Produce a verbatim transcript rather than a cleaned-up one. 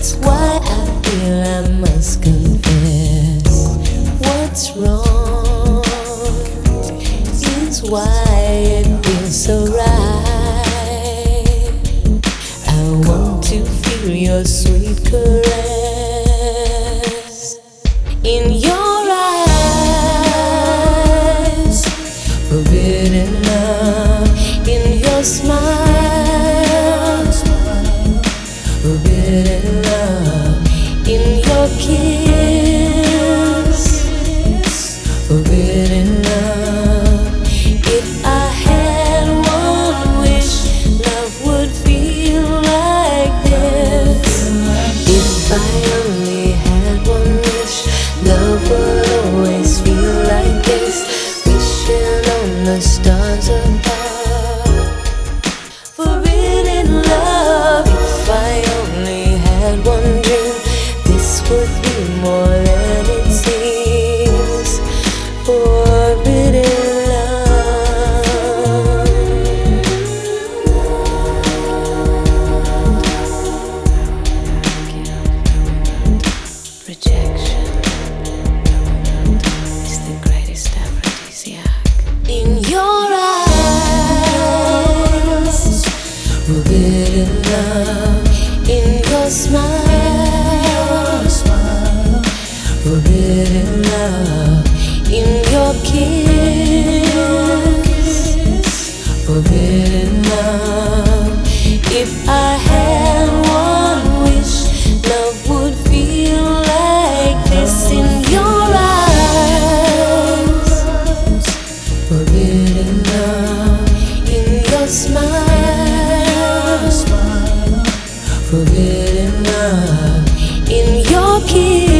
why I feel I must confess what's wrong is why it feels so right. I want to feel your sweet caress in your eyes, forbidden love in your smile, forbidden love in your kiss, forbidden love. If I had one wish, love would feel like this. If I only had one wish, love would always feel like this. Wishing on the stars above, forbidden love. If I only had one dream, this would be more than it seems. Forbidden love. Rejection is the greatest aphrodisiac. In your eyes, forbidden love in your smile, forbidden love in your kiss, forbidden love. If I had one wish, love would feel like this. In your eyes, forbidden love in your smile, forbidden love in your kiss.